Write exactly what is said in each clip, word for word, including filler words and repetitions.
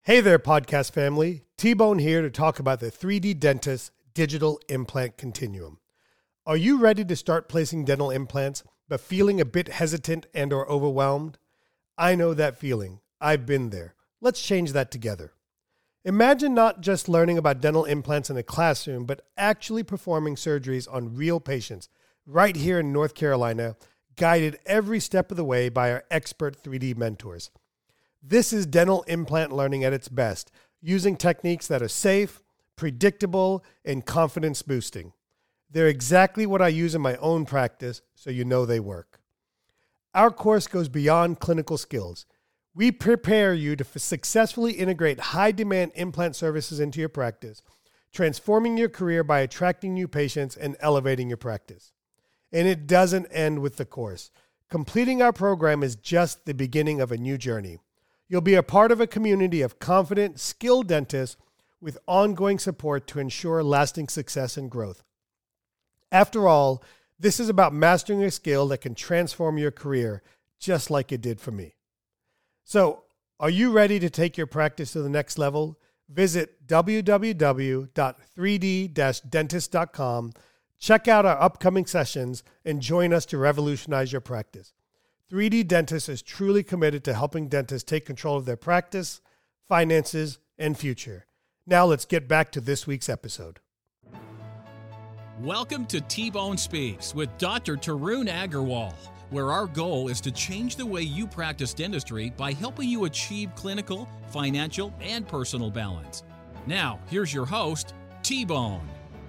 Hey there, podcast family. T-Bone here to talk about the three D Dentist Digital Implant Continuum. Are you ready to start placing dental implants, but feeling a bit hesitant and or overwhelmed? I know that feeling. I've been there. Let's change that together. Imagine not just learning about dental implants in a classroom, but actually performing surgeries on real patients right here in North Carolina, guided every step of the way by our expert three D mentors. This is dental implant learning at its best, using techniques that are safe, predictable, and confidence boosting. They're exactly what I use in my own practice, so you know they work. Our course goes beyond clinical skills. We prepare you to successfully integrate high-demand implant services into your practice, transforming your career by attracting new patients and elevating your practice. And it doesn't end with the course. Completing our program is just the beginning of a new journey. You'll be a part of a community of confident, skilled dentists with ongoing support to ensure lasting success and growth. After all, this is about mastering a skill that can transform your career, just like it did for me. So, are you ready to take your practice to the next level? Visit w w w dot three d dash dentist dot com, check out our upcoming sessions, and join us to revolutionize your practice. three D Dentist is truly committed to helping dentists take control of their practice, finances, and future. Now let's get back to this week's episode. Welcome to T-Bone Speaks with Doctor Tarun Agarwal, where our goal is to change the way you practice dentistry by helping you achieve clinical, financial, and personal balance. Now, here's your host, T-Bone.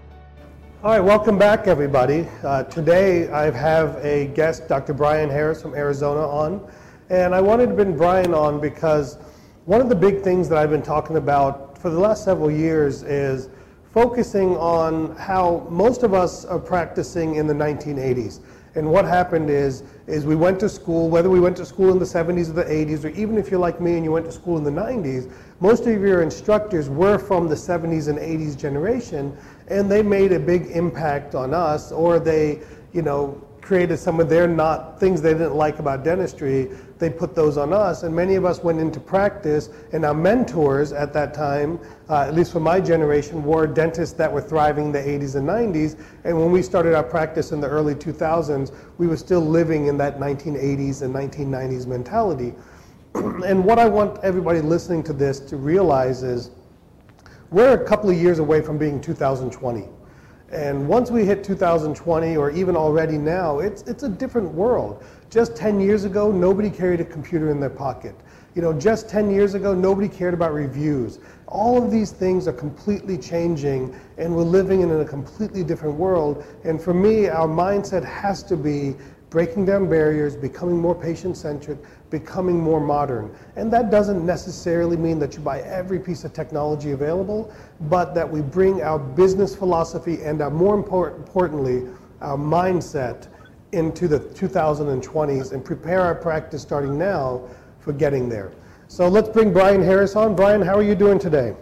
All right, welcome back, everybody. Uh, today I have a guest, Doctor Brian Harris from Arizona, on. And I wanted to bring Brian on because one of the big things that I've been talking about for the last several years is focusing on how most of us are practicing in the nineteen eighties. And what happened is, is we went to school, whether we went to school in the seventies or the eighties, or even if you're like me and you went to school in the nineties, most of your instructors were from the seventies and eighties generation, and they made a big impact on us, or they, you know, created some of their not things they didn't like about dentistry. They put those on us, and many of us went into practice, and our mentors at that time, uh, at least for my generation, were dentists that were thriving in the eighties and nineties, and when we started our practice in the early two thousands, we were still living in that nineteen eighties and nineteen nineties mentality. And what I want everybody listening to this to realize is we're a couple of years away from being two thousand twenty. And once we hit two thousand twenty, or even already now, it's it's a different world. Just ten years ago, nobody carried a computer in their pocket. You know, just ten years ago, nobody cared about reviews. All of these things are completely changing, and we're living in a completely different world. And for me, our mindset has to be breaking down barriers, becoming more patient-centric, becoming more modern. And that doesn't necessarily mean that you buy every piece of technology available, but that we bring our business philosophy and our, more important, importantly, our mindset into the two thousand twenties and prepare our practice starting now for getting there. So let's bring Brian Harris on. Brian, how are you doing today?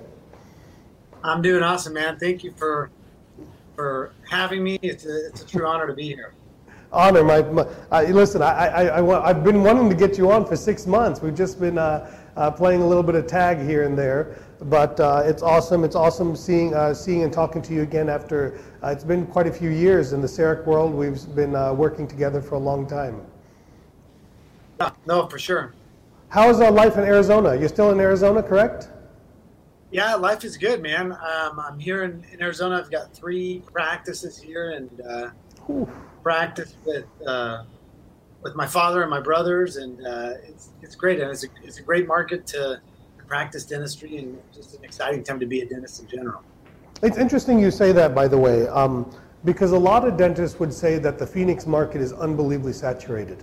I'm doing awesome, man. Thank you for for having me. It's a, it's a true honor to be here. Honor, my, my uh, listen, I, I, I, I've been wanting to get you on for six months. We've just been uh, uh, playing a little bit of tag here and there, but uh, it's awesome. It's awesome seeing uh, seeing and talking to you again after, uh, it's been quite a few years in the CEREC world. We've been uh, working together for a long time. Yeah, no, for sure. How is uh, life in Arizona? You're still in Arizona, correct? Yeah, life is good, man. Um, I'm here in, in Arizona. I've got three practices here, and uh, practice with uh, with my father and my brothers, and uh, it's it's great. And it's a, it's a great market to, to practice dentistry, and just an exciting time to be a dentist in general. It's interesting you say that, by the way, um, because a lot of dentists would say that the Phoenix market is unbelievably saturated.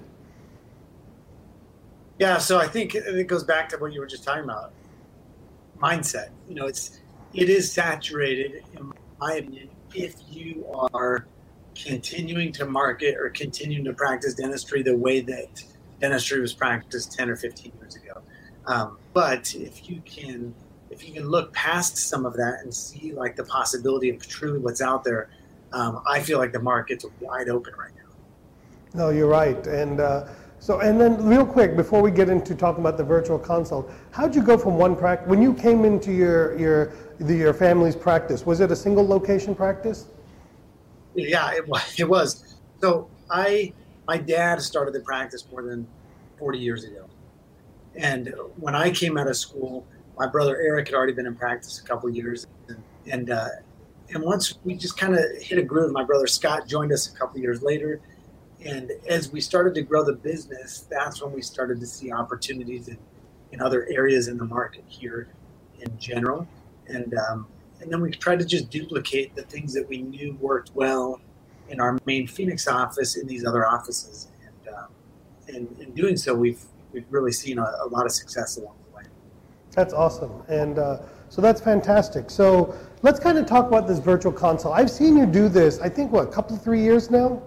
Yeah, so I think it goes back to what you were just talking about, mindset. You know, it's it is saturated, in my opinion, if you are continuing to market or continuing to practice dentistry the way that dentistry was practiced ten or fifteen years ago. Um, but if you can, if you can look past some of that and see like the possibility of truly what's out there, um, I feel like the market's wide open right now. No, you're right. And uh, So, and then real quick, before we get into talking about the virtual consult, how'd you go from one practice, when you came into your, your, the, your family's practice, was it a single location practice? Yeah, it was. It was. So I, my dad started the practice more than forty years ago. And when I came out of school, my brother Eric had already been in practice a couple of years. And, and, uh, and once we just kind of hit a groove, my brother Scott joined us a couple of years later. And as we started to grow the business, that's when we started to see opportunities in, in other areas in the market here in general. And um, and then we tried to just duplicate the things that we knew worked well in our main Phoenix office in these other offices. And um, and in doing so, we've we've really seen a, a lot of success along the way. That's awesome. And uh, so that's fantastic. So let's kind of talk about this virtual consult. I've seen you do this, I think, what, a couple of three years now?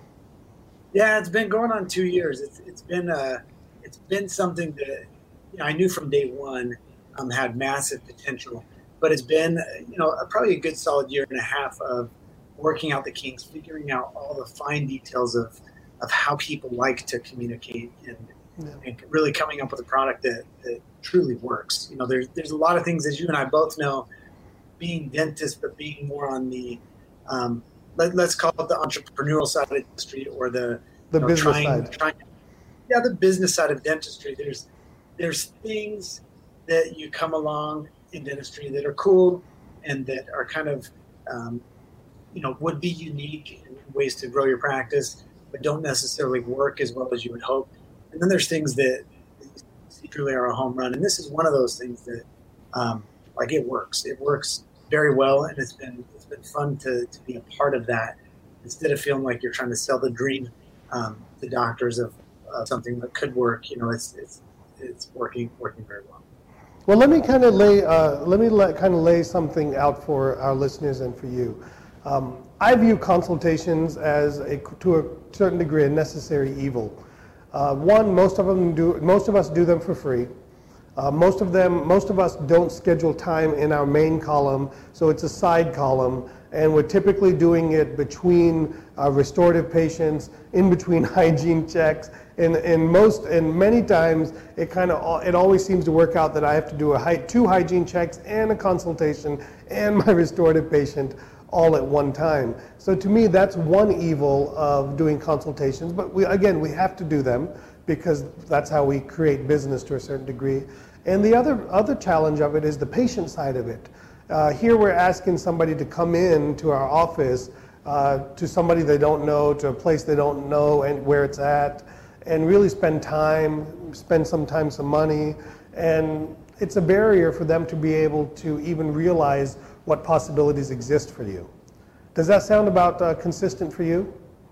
Yeah, it's been going on two years. It's it's been uh, it's been something that, you know, I knew from day one um, had massive potential, but it's been, you know, probably a good solid year and a half of working out the kinks, figuring out all the fine details of, of how people like to communicate, and, yeah. and really coming up with a product that, that truly works. You know, there's there's a lot of things, as you and I both know, being dentists, but being more on the um, Let, let's call it the entrepreneurial side of dentistry, or the, the you know, business trying, side. Trying, yeah, the business side of dentistry. There's there's things that you come along in dentistry that are cool and that are kind of, um, you know, would be unique in ways to grow your practice, but don't necessarily work as well as you would hope. And then there's things that, that you see truly are a home run. And this is one of those things that, um, like, it works. It works very well, and it's been it's been fun to, to be a part of that, instead of feeling like you're trying to sell the dream um, to doctors of uh, something that could work. You know, it's it's it's working working very well. Well, let me kind of lay uh, let me let, kind of lay something out for our listeners and for you. Um, I view consultations as a, to a certain degree, a necessary evil. Uh, one, most of them do most of us do them for free. Uh, most of them, most of us don't schedule time in our main column, so it's a side column, and we're typically doing it between uh, restorative patients, in between hygiene checks, and, and most, and many times, it kind of, it always seems to work out that I have to do a hy- two hygiene checks and a consultation and my restorative patient all at one time. So to me, that's one evil of doing consultations, but we, again, we have to do them, because that's how we create business to a certain degree. And the other other challenge of it is the patient side of it. Uh, here we're asking somebody to come in to our office, uh, to somebody they don't know, to a place they don't know and where it's at, and really spend time, spend sometimes some money. And it's a barrier for them to be able to even realize what possibilities exist for you. Does that sound about uh, consistent for you?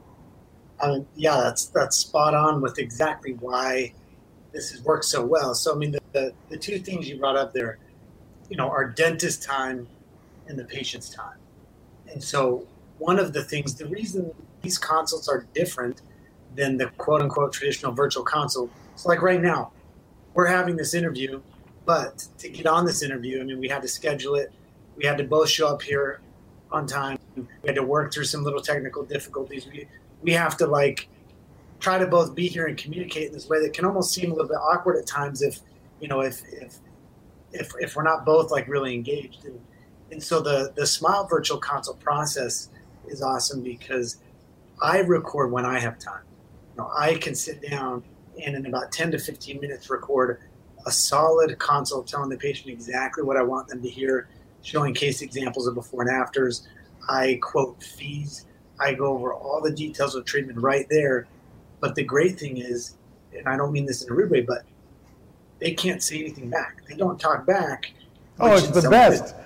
Um, yeah, that's that's spot on with exactly why this has worked so well. So, I mean, the, the, the two things you brought up there, you know, are dentist time and the patient's time. And so one of the things, the reason these consults are different than the quote unquote traditional virtual consult, it's like right now, we're having this interview, but to get on this interview, I mean, we had to schedule it. We had to both show up here on time. We had to work through some little technical difficulties. We, we have to like try to both be here and communicate in this way that can almost seem a little bit awkward at times if, you know, if if if, if we're not both like really engaged. And, and so the, the Smile virtual consult process is awesome because I record when I have time. You know, I can sit down and in about ten to fifteen minutes record a solid consult telling the patient exactly what I want them to hear, showing case examples of before and afters. I quote fees. I go over all the details of treatment right there. But the great thing is, and I don't mean this in a rude way, but they can't say anything back. They don't talk back. Oh, it's the best.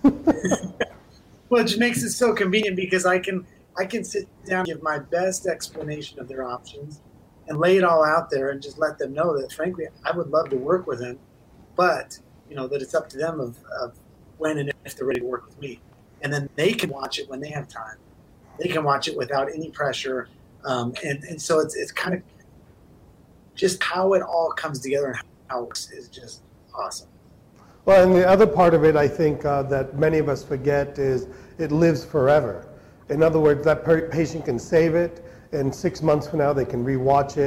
Which makes it so convenient because I can I can sit down and give my best explanation of their options and lay it all out there and just let them know that, frankly, I would love to work with them, but, you know, that it's up to them of, of when and if they're ready to work with me. And then they can watch it when they have time. They can watch it without any pressure. Um, and, and so it's it's kind of just how it all comes together and how it works is just awesome. Well, and the other part of it, I think, uh, that many of us forget is it lives forever. In other words, that per- patient can save it, and six months from now they can rewatch it.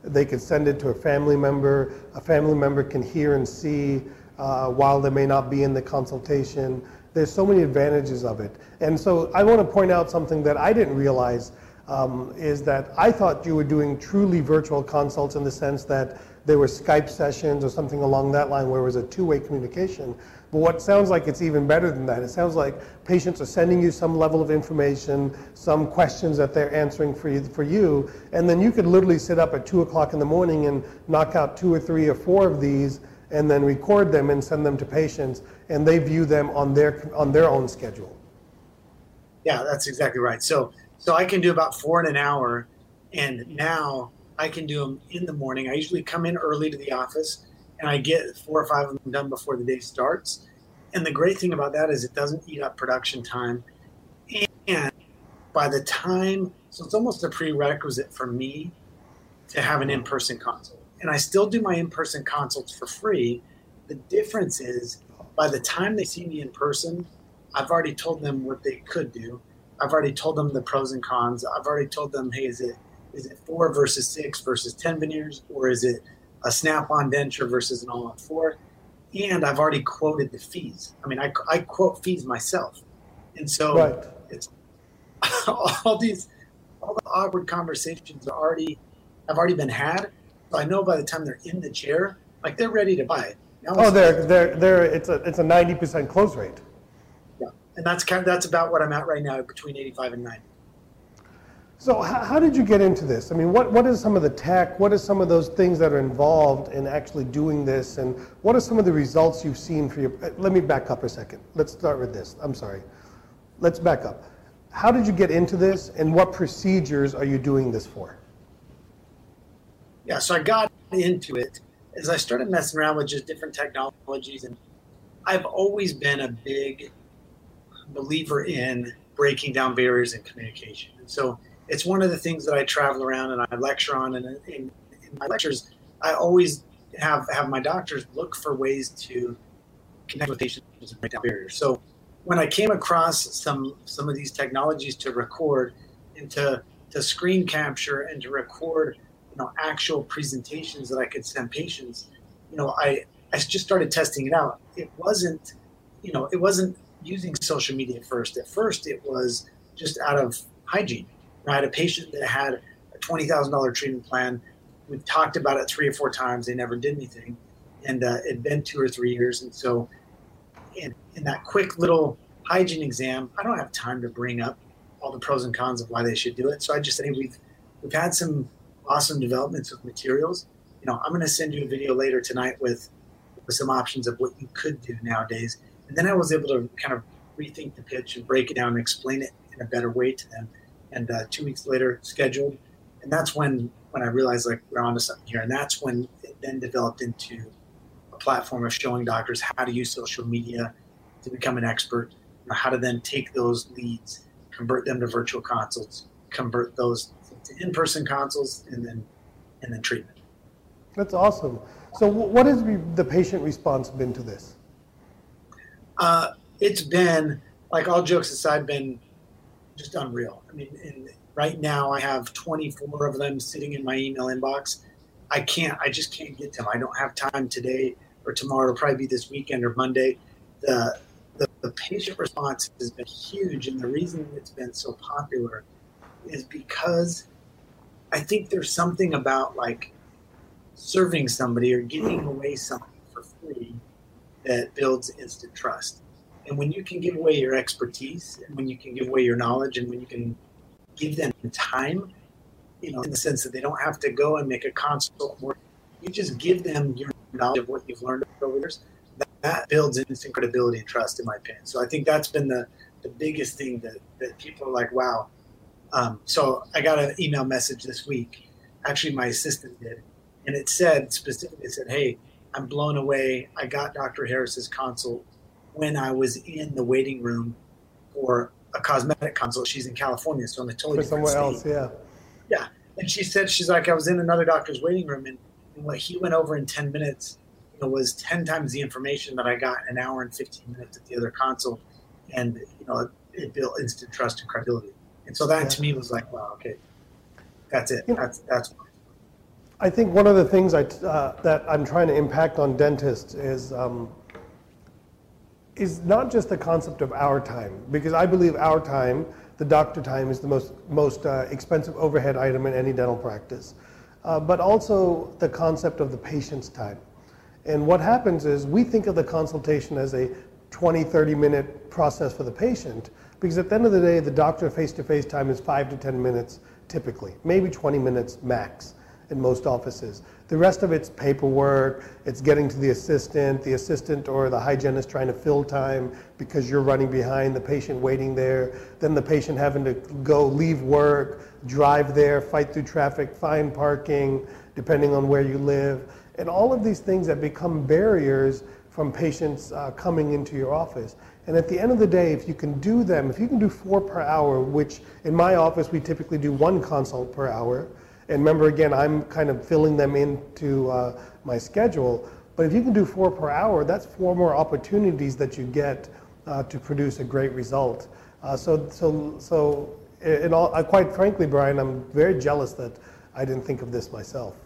They could send it to a family member. A family member can hear and see uh, while they may not be in the consultation. There's so many advantages of it. And so I want to point out something that I didn't realize um, is that I thought you were doing truly virtual consults in the sense that there were Skype sessions or something along that line where it was a two-way communication. But what sounds like it's even better than that. It sounds like patients are sending you some level of information, some questions that they're answering for you, for you, and then you could literally sit up at two o'clock in the morning and knock out two or three or four of these and then record them and send them to patients, and they view them on their on their own schedule. Yeah, that's exactly right. So so I can do about four in an hour, and now I can do them in the morning. I usually come in early to the office, and I get four or five of them done before the day starts. And the great thing about that is it doesn't eat up production time. And by the time, so it's almost a prerequisite for me to have an in-person consult. And I still do my in-person consults for free. The difference is by the time they see me in person, I've already told them what they could do. I've already told them the pros and cons. I've already told them, hey, is it is it four versus six versus ten veneers, or is it a snap-on denture versus an all-on four? And I've already quoted the fees. I mean, I, I quote fees myself. And so right. It's all these, all the awkward conversations are already, have already been had. So I know by the time they're in the chair, like they're ready to buy it. Now oh, they're, they're, they're, it's a, it's a ninety percent close rate. Yeah. And that's kind of, that's about what I'm at right now, between eighty-five and ninety. So how, how did you get into this? I mean, what, what is some of the tech? What are some of those things that are involved in actually doing this? And what are some of the results you've seen for your, let me back up a second. Let's start with this. I'm sorry. Let's back up. How did you get into this, and what procedures are you doing this for? Yeah, so I got into it as I started messing around with just different technologies. And I've always been a big believer in breaking down barriers in communication. And so it's one of the things that I travel around and I lecture on. And in, in my lectures, I always have, have my doctors look for ways to connect with patients and break down barriers. So when I came across some some of these technologies to record and to, to screen capture and to record, you know, actual presentations that I could send patients, you know, I, I just started testing it out. It wasn't, you know, it wasn't using social media at first. At first, it was just out of hygiene. I had a patient that had a twenty thousand dollars treatment plan. We talked about it three or four times. They never did anything. And uh, it'd been two or three years. And so in, in that quick little hygiene exam, I don't have time to bring up all the pros and cons of why they should do it. So I just say, we've, we've had some awesome developments with materials. You know, I'm going to send you a video later tonight with, with some options of what you could do nowadays. And then I was able to kind of rethink the pitch and break it down and explain it in a better way to them. And uh, two weeks later, scheduled. And that's when, when I realized, like, we're onto something here. And that's when it then developed into a platform of showing doctors how to use social media to become an expert, you know, how to then take those leads, convert them to virtual consults, convert those to in-person consults, and then and then treatment. That's awesome. So what has the patient response been to this? Uh, it's been, like, all jokes aside, been just unreal. I mean, in, right now I have twenty-four of them sitting in my email inbox. I can't, I just can't get to them. I don't have time today or tomorrow. It'll probably be this weekend or Monday. The, the, the patient response has been huge. And the reason it's been so popular is because I think there's something about, like, serving somebody or giving away something for free that builds instant trust. And when you can give away your expertise, and when you can give away your knowledge, and when you can give them time, you know, in the sense that they don't have to go and make a consult work, you just give them your knowledge of what you've learned over the years, that, that builds instant credibility and trust, in my opinion. So I think that's been the, the biggest thing that, that people are like, wow. Um, so I got an email message this week. Actually, my assistant did. And it said, specifically, it said, hey, I'm blown away. I got Doctor Harris's consult when I was in the waiting room for a cosmetic consult. She's in California, so in a totally for different somewhere state. else, yeah. Yeah, and she said, she's like, I was in another doctor's waiting room, and, and what he went over in ten minutes, you know, was ten times the information that I got in an hour and fifteen minutes at the other consult, and you know, it, it built instant trust and credibility. And so that, yeah, to me was like, wow, okay, that's it. Yeah. That's that's. I think one of the things I, uh, that I'm trying to impact on dentists is um, is not just the concept of our time, because I believe our time, the doctor time, is the most most uh, expensive overhead item in any dental practice, uh, but also the concept of the patient's time. And what happens is we think of the consultation as a twenty, thirty minute process for the patient, because at the end of the day, the doctor face-to-face time is five to ten minutes typically, maybe twenty minutes max in most offices. The rest of it's paperwork, it's getting to the assistant, the assistant or the hygienist trying to fill time because you're running behind, the patient waiting there, then the patient having to go leave work, drive there, fight through traffic, find parking, depending on where you live. And all of these things that become barriers from patients uh, coming into your office. And at the end of the day, if you can do them, if you can do four per hour, which in my office we typically do one consult per hour, and remember again, I'm kind of filling them into uh, my schedule, but if you can do four per hour, that's four more opportunities that you get uh, to produce a great result. Uh, so, so, so, in all, uh, quite frankly, Brian, I'm very jealous that I didn't think of this myself.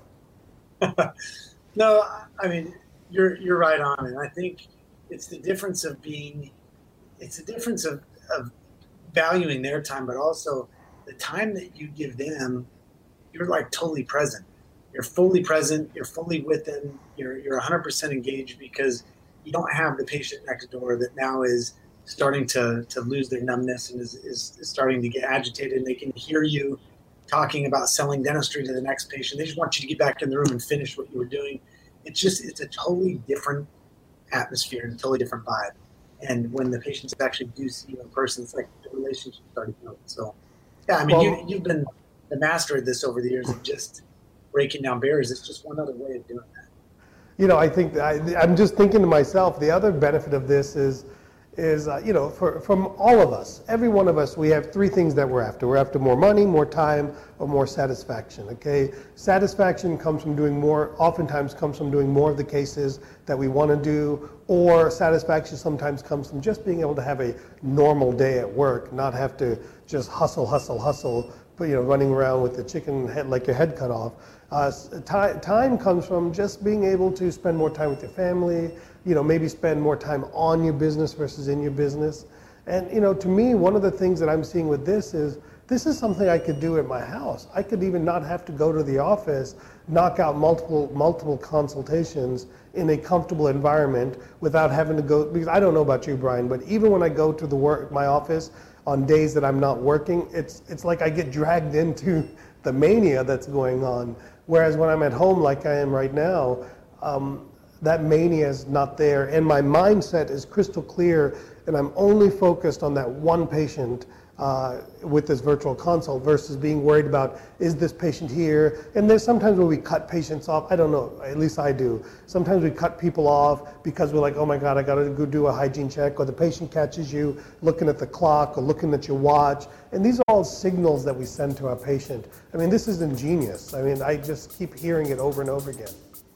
No, I mean, you're you're right on, and I think it's the difference of being, it's the difference of, of valuing their time, but also the time that you give them. You're like totally present. You're fully present. You're fully with them. You're you're one hundred percent engaged because you don't have the patient next door that now is starting to to lose their numbness and is, is, is starting to get agitated. And they can hear you talking about selling dentistry to the next patient. They just want you to get back in the room and finish what you were doing. It's just, it's a totally different atmosphere and a totally different vibe. And when the patients actually do see you in person, it's like the relationship started building. So, yeah, I mean, well, you, you've been the master of this over the years of just breaking down barriers. It's just one other way of doing that. You know, I think I, I'm just thinking to myself, the other benefit of this is, is uh, you know, for, from all of us, every one of us, we have three things that we're after. We're after more money, more time, or more satisfaction, okay? Satisfaction comes from doing more, oftentimes comes from doing more of the cases that we want to do, or satisfaction sometimes comes from just being able to have a normal day at work, not have to just hustle, hustle, hustle, but, you know, running around with the chicken head, like your head cut off. Uh, time, time comes from just being able to spend more time with your family, you know, maybe spend more time on your business versus in your business. And, you know, to me, one of the things that I'm seeing with this is, this is something I could do at my house. I could even not have to go to the office, knock out multiple, multiple consultations in a comfortable environment without having to go, because I don't know about you, Brian, but even when I go to the work, my office on days that I'm not working, it's, it's like I get dragged into the mania that's going on. Whereas when I'm at home like I am right now, um, that mania is not there, and my mindset is crystal clear, and I'm only focused on that one patient uh, with this virtual consult versus being worried about, is this patient here? And there's sometimes where we cut patients off. I don't know, at least I do. Sometimes we cut people off because we're like, oh my God, I gotta go do a hygiene check, or the patient catches you looking at the clock or looking at your watch. And these are all signals that we send to our patient. I mean, this is ingenious. I mean, I just keep hearing it over and over again.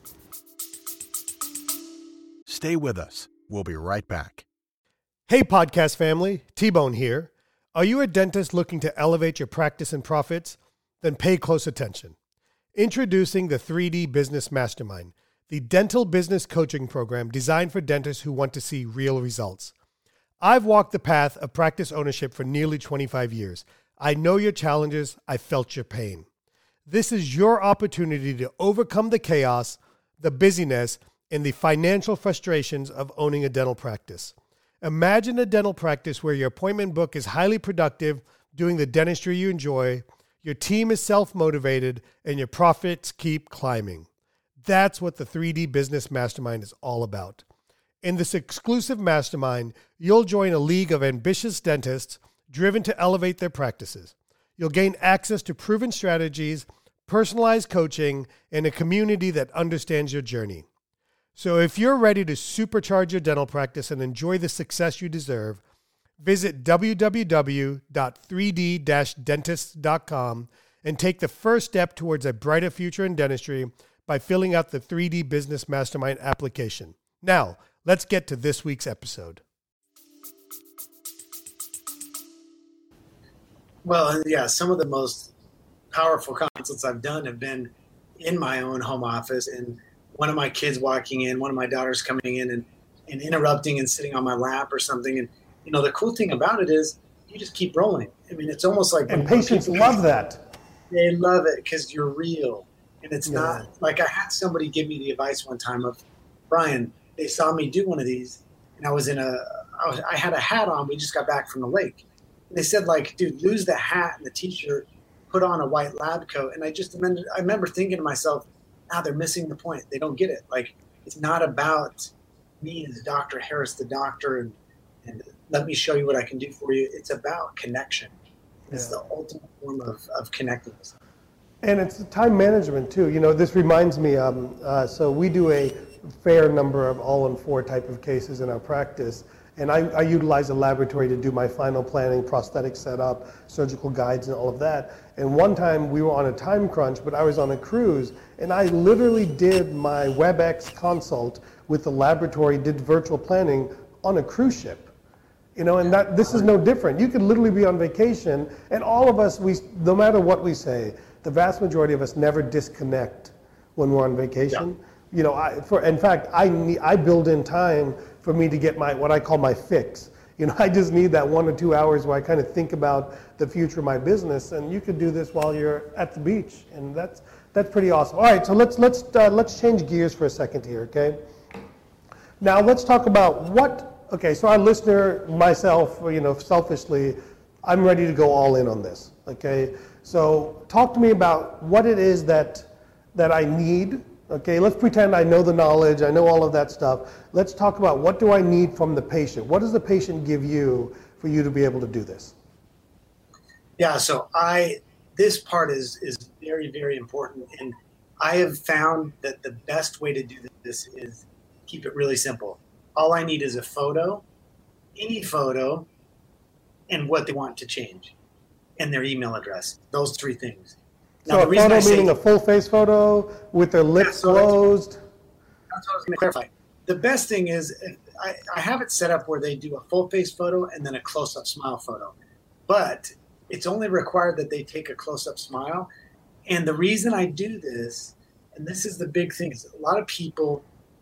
Stay with us. We'll be right back. Hey, podcast family, T-Bone here. Are you a dentist looking to elevate your practice and profits? Then pay close attention. Introducing the three D Business Mastermind, the dental business coaching program designed for dentists who want to see real results. I've walked the path of practice ownership for nearly twenty-five years. I know your challenges. I felt your pain. This is your opportunity to overcome the chaos, the busyness, and the financial frustrations of owning a dental practice. Imagine a dental practice where your appointment book is highly productive, doing the dentistry you enjoy, your team is self-motivated, and your profits keep climbing. That's what the three D Business Mastermind is all about. In this exclusive mastermind, you'll join a league of ambitious dentists driven to elevate their practices. You'll gain access to proven strategies, personalized coaching, and a community that understands your journey. So if you're ready to supercharge your dental practice and enjoy the success you deserve, visit w w w dot three d dash dentist dot com and take the first step towards a brighter future in dentistry by filling out the three D Business Mastermind application. Now, let's get to this week's episode. Well, yeah, some of the most powerful consults I've done have been in my own home office, and one of my kids walking in, one of my daughters coming in and, and interrupting and sitting on my lap or something. And, you know, the cool thing about it is you just keep rolling. I mean, it's almost like and patients love that. They love it because you're real. And it's Yeah. not like I had somebody give me the advice one time of, Brian, they saw me do one of these and I was in a, I, was, I had a hat on. We just got back from the lake. And they said, like, dude, lose the hat and the t-shirt, put on a white lab coat. And I just remember, I remember thinking to myself, ah, they're missing the point. They don't get it. Like, it's not about me as Doctor Harris, the doctor, and, and let me show you what I can do for you. It's about connection. It's Yeah. the ultimate form of, of connecting. And it's time management too. You know, this reminds me, um, uh, so we do a fair number of all in four type of cases in our practice. And I, I utilize a laboratory to do my final planning, prosthetic setup, surgical guides, and all of that. And one time we were on a time crunch, but I was on a cruise, and I literally did my WebEx consult with the laboratory, did virtual planning on a cruise ship. You know, and that this is no different. You could literally be on vacation, and all of us, we, no matter what we say, the vast majority of us never disconnect when we're on vacation. Yeah. You know, I, for in fact, I need, I build in time for me to get my what I call my fix. You know, I just need that one or two hours where I kind of think about the future of my business, and you could do this while you're at the beach, and that's that's pretty awesome. All right, so let's let's uh, let's change gears for a second here, okay? Now let's talk about what. Okay, so our listener, myself, you know, selfishly, I'm ready to go all in on this. Okay, so talk to me about what it is that that I need. Okay, let's pretend I know the knowledge, I know all of that stuff. Let's talk about what do I need from the patient. What does the patient give you for you to be able to do this? Yeah, so I this part is is very, very important. And I have found that the best way to do this is keep it really simple. All I need is a photo, any photo, and what they want to change, and their email address. Those three things. Now, so a photo meaning a full face photo with their lips yeah, so closed? That's, that's what I was going to clarify. The best thing is I, I have it set up where they do a full face photo and then a close-up smile photo. But it's only required that they take a close-up smile. And the reason I do this, and this is the big thing, is a lot of people,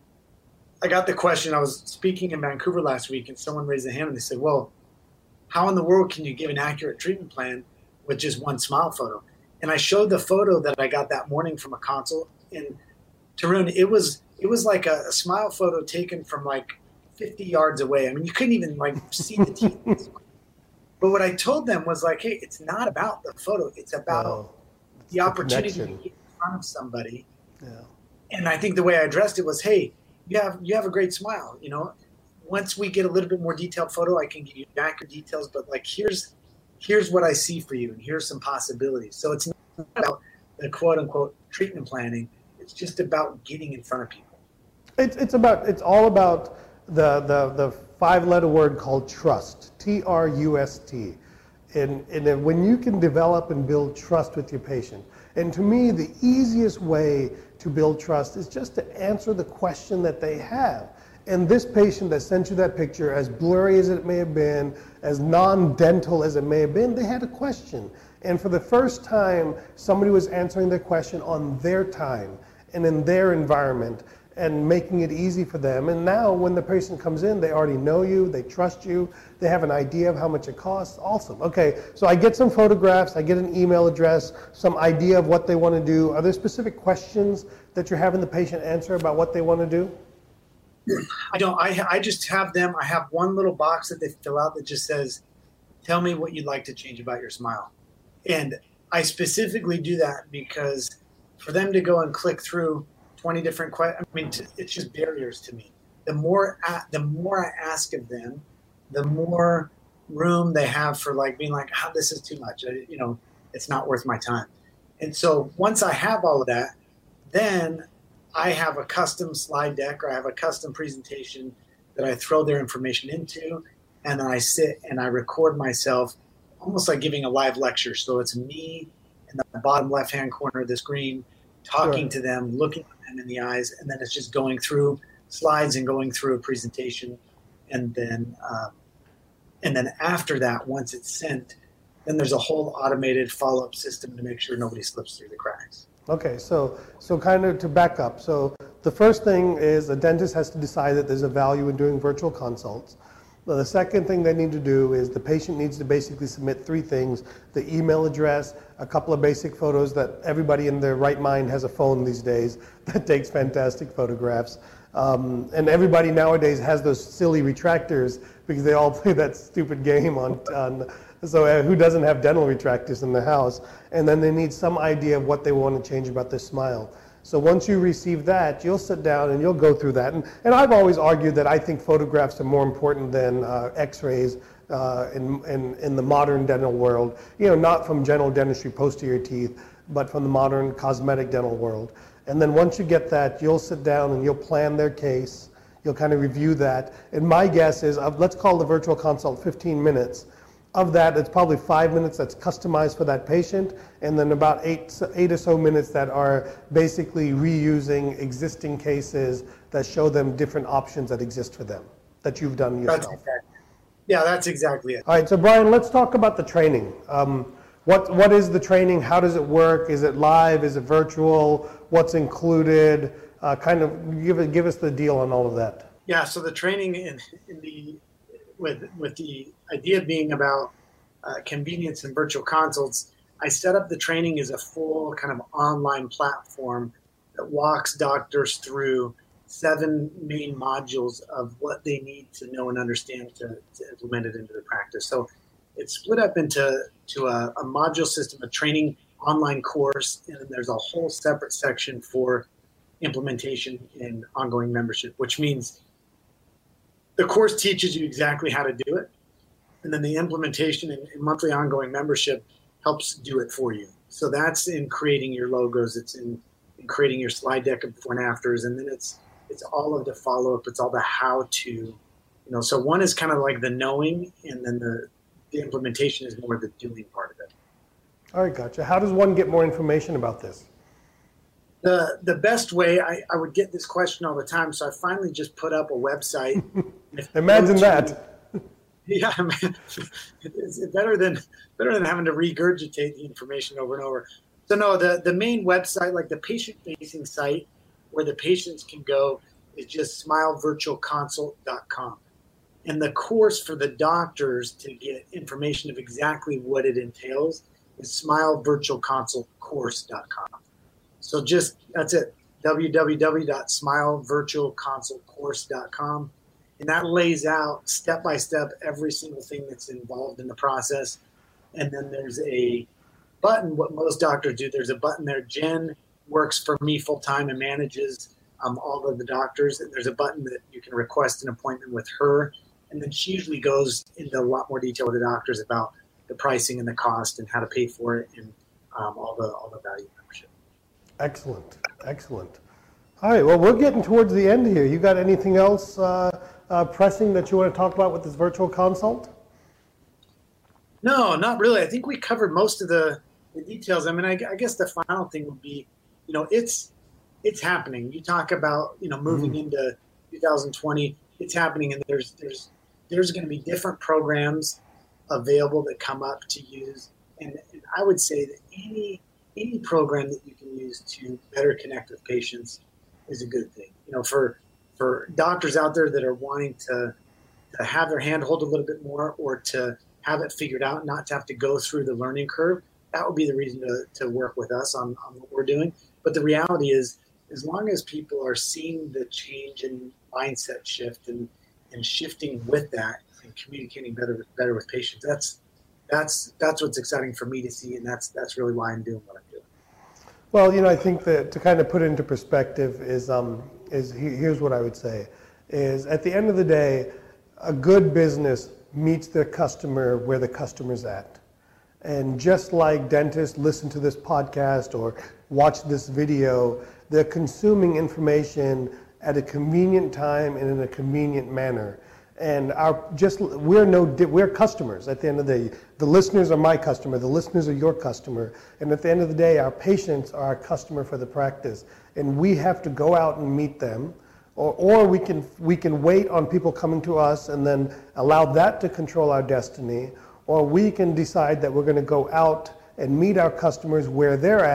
I got the question, I was speaking in Vancouver last week and someone raised their hand and they said, well, how in the world can you give an accurate treatment plan with just one smile photo? And I showed the photo that I got that morning from a consult. And Tarun, it was it was like a, a smile photo taken from like fifty yards away. I mean, you couldn't even like see the teeth. But what I told them was like, hey, it's not about the photo. It's about oh, it's the, the opportunity connection. To get in front of somebody. Yeah. And I think the way I addressed it was, hey, you have you have a great smile. You know, once we get a little bit more detailed photo, I can give you accurate details. But like, here's here's what I see for you, and here's some possibilities. So it's not about the quote unquote treatment planning. It's just about getting in front of people. It's it's about it's all about the the the five letter word called trust. T R U S T. And and when you can develop and build trust with your patient. And to me, the easiest way to build trust is just to answer the question that they have. And this patient that sent you that picture, as blurry as it may have been, as non-dental as it may have been, they had a question. And for the first time, somebody was answering their question on their time and in their environment and making it easy for them. And now when the patient comes in, they already know you, they trust you, they have an idea of how much it costs. Awesome. Okay, so I get some photographs, I get an email address, some idea of what they want to do. Are there specific questions that you're having the patient answer about what they want to do? I don't. I, I just have them. I have one little box that they fill out that just says, tell me what you'd like to change about your smile. And I specifically do that because for them to go and click through twenty different questions, I mean, t- it's just barriers to me. The more, a- the more I ask of them, the more room they have for like being like, oh, this is too much. I, you know, it's not worth my time. And so once I have all of that, then I have a custom slide deck or I have a custom presentation that I throw their information into, and then I sit and I record myself almost like giving a live lecture. So it's me in the bottom left-hand corner of the screen talking sure. to them, looking at them in the eyes, and then it's just going through slides and going through a presentation. And then, um, and then after that, once it's sent, then there's a whole automated follow-up system to make sure nobody slips through the cracks. Okay, so so kind of to back up. So the first thing is a dentist has to decide that there's a value in doing virtual consults. Well, the second thing they need to do is the patient needs to basically submit three things: the email address, a couple of basic photos that everybody in their right mind has a phone these days that takes fantastic photographs. Um, and everybody nowadays has those silly retractors because they all play that stupid game on, on so uh, who doesn't have dental retractors in the house? And then they need some idea of what they want to change about their smile. So once you receive that, you'll sit down and you'll go through that. And, and I've always argued that I think photographs are more important than uh, x-rays uh, in, in, in the modern dental world. You know, not from general dentistry posterior teeth, but from the modern cosmetic dental world. And then once you get that, you'll sit down and you'll plan their case. You'll kind of review that. And my guess is, uh, let's call the virtual consult fifteen minutes. Of that, it's probably five minutes that's customized for that patient, and then about eight, eight or so minutes that are basically reusing existing cases that show them different options that exist for them, that you've done yourself. That's exactly, yeah, that's exactly it. All right, so Brian, let's talk about the training. Um, what What is the training? How does it work? Is it live? Is it virtual? What's included? Uh, kind of give, it, give us the deal on all of that. Yeah, so the training in, in the with with the idea being about uh, convenience and virtual consults, I set up the training as a full kind of online platform that walks doctors through seven main modules of what they need to know and understand to, to implement it into their practice. So it's split up into to a, a module system, a training online course, and then there's a whole separate section for implementation and ongoing membership, which means the course teaches you exactly how to do it, and then the implementation and monthly ongoing membership helps do it for you. So that's in creating your logos, it's in, in creating your slide deck of before and afters, and then it's it's all of the follow-up, it's all the how-to. You know, so one is kind of like the knowing, and then the, the implementation is more the doing part of it. All right, gotcha. How does one get more information about this? The the best way, I, I would get this question all the time, so I finally just put up a website. Imagine that. Yeah, it's better than better than having to regurgitate the information over and over. So no, the, the main website, like the patient-facing site where the patients can go, is just smile virtual consult dot com. And the course for the doctors to get information of exactly what it entails is smile virtual consult course dot com. So just, that's it, w w w dot smile virtual consult course dot com. And that lays out step-by-step every single thing that's involved in the process. And then there's a button, what most doctors do, there's a button there. Jen works for me full-time and manages um, all of the doctors. And there's a button that you can request an appointment with her. And then she usually goes into a lot more detail with the doctors about the pricing and the cost and how to pay for it and um, all the all the value membership. Excellent, excellent. All right, well, we're getting towards the end here. You got anything else uh, uh, pressing that you want to talk about with this virtual consult? No, not really. I think we covered most of the, the details. I mean, I, I guess the final thing would be, you know, it's it's happening. You talk about, you know, moving mm. into two thousand twenty. It's happening, and there's there's there's going to be different programs available that come up to use. And, and I would say that any any program that you can use to better connect with patients is a good thing. You know, for for doctors out there that are wanting to to have their hand hold a little bit more, or to have it figured out, not to have to go through the learning curve, that would be the reason to, to work with us on, on what we're doing. But the reality is, as long as people are seeing the change in mindset shift and, and shifting with that and communicating better better with patients, that's that's that's what's exciting for me to see, and that's that's really why I'm doing what I'm doing. Well, you know, I think that to kind of put it into perspective is um is here's what I would say is, at the end of the day, a good business meets their customer where the customer's at. And just like dentists listen to this podcast or watch this video, they're consuming information at a convenient time and in a convenient manner. And our just we're no we're customers at the end of the day. The listeners are my customer, the listeners are your customer. And at the end of the day, our patients are our customer for the practice. And we have to go out and meet them. Or, or we can we can wait on people coming to us and then allow that to control our destiny. Or we can decide that we're going to go out and meet our customers where they're at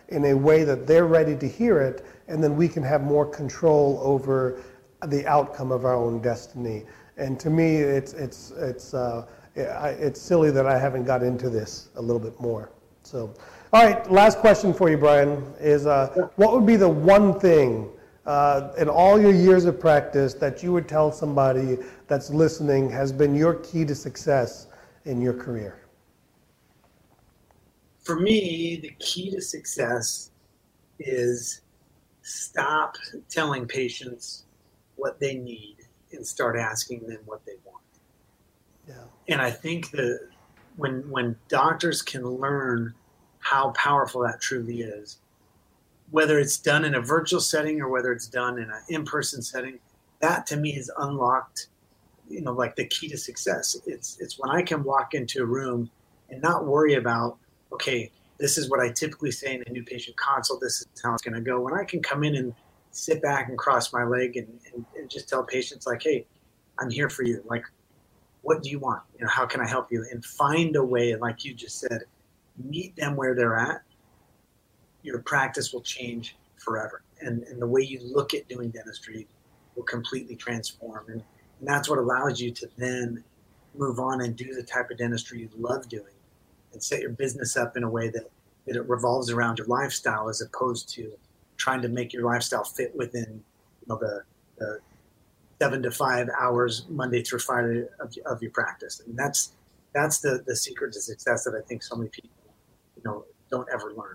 in a way that they're ready to hear it, and then we can have more control over the outcome of our own destiny. And to me, it's it's it's uh, it's silly that I haven't got into this a little bit more. So, all right, last question for you, Brian, is uh, what would be the one thing uh, in all your years of practice that you would tell somebody that's listening has been your key to success in your career? For me, the key to success is stop telling patients what they need and start asking them what they want. Yeah. And I think that when when doctors can learn how powerful that truly is, whether it's done in a virtual setting or whether it's done in an in-person setting, that to me has unlocked, you know, like the key to success. It's it's when I can walk into a room and not worry about, okay, this is what I typically say in a new patient consult, this is how it's going to go. When I can come in and sit back and cross my leg and, and, and just tell patients like, hey, I'm here for you. Like, what do you want? You know, how can I help you? And find a way, like you just said, meet them where they're at. Your practice will change forever. And, and the way you look at doing dentistry will completely transform. And, and that's what allows you to then move on and do the type of dentistry you love doing and set your business up in a way that, that it revolves around your lifestyle as opposed to trying to make your lifestyle fit within, you know, the, the seven to five hours Monday through Friday of, of your practice. And that's that's the, the secret to success that I think so many people, you know, don't ever learn.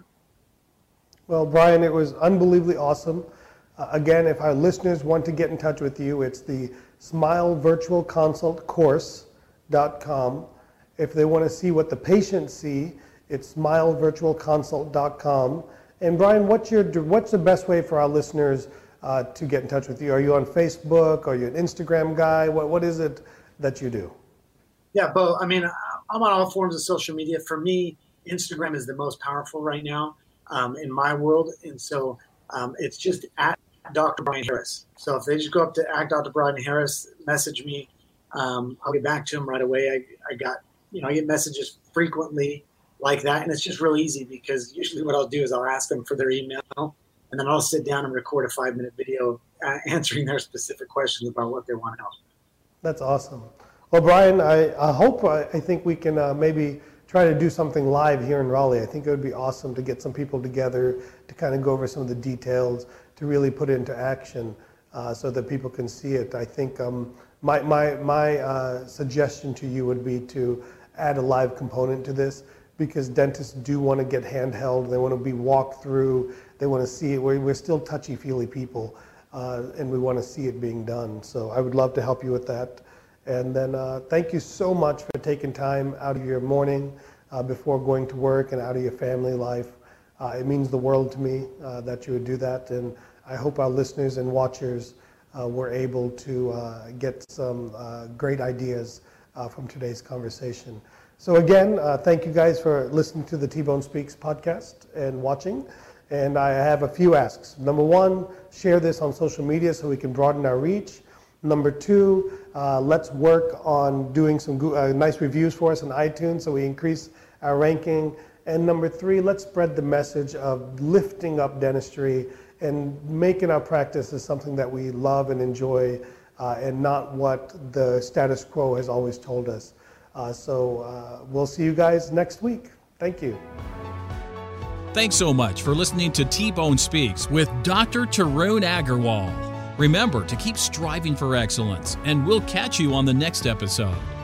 Well, Brian, it was unbelievably awesome. Uh, again, if our listeners want to get in touch with you, it's the smile virtual consult course dot com. If they want to see what the patients see, it's smile virtual consult dot com. And Brian, what's your what's the best way for our listeners uh, to get in touch with you? Are you on Facebook? Are you an Instagram guy? What what is it that you do? Yeah, Bo, I mean, I'm on all forms of social media. For me, Instagram is the most powerful right now um, in my world. And so um, it's just at Doctor Brian Harris. So if they just go up to at Doctor Brian Harris, message me, um, I'll get back to them right away. I, I got, you know, I get messages frequently like that. And it's just real easy because usually what I'll do is I'll ask them for their email and then I'll sit down and record a five minute video uh, answering their specific questions about what they want to know. That's awesome. Well, Brian, I, I hope, I, I think we can uh, maybe try to do something live here in Raleigh. I think it would be awesome to get some people together to kind of go over some of the details, to really put it into action uh, so that people can see it. I think um, my, my, my uh, suggestion to you would be to add a live component to this because dentists do want to get handheld. They want to be walked through. They want to see it. We're, we're still touchy-feely people uh, and we want to see it being done. So I would love to help you with that. And then uh, thank you so much for taking time out of your morning uh, before going to work and out of your family life. Uh, it means the world to me uh, that you would do that. And I hope our listeners and watchers uh, were able to uh, get some uh, great ideas uh, from today's conversation. So again, uh, thank you guys for listening to the T-Bone Speaks podcast and watching. And I have a few asks. Number one, share this on social media so we can broaden our reach. Number two, uh, let's work on doing some go- uh, nice reviews for us on iTunes so we increase our ranking. And number three, let's spread the message of lifting up dentistry and making our practice as something that we love and enjoy uh, and not what the status quo has always told us. Uh, so uh, we'll see you guys next week. Thank you. Thanks so much for listening to T-Bone Speaks with Doctor Tarun Agarwal. Remember to keep striving for excellence, and we'll catch you on the next episode.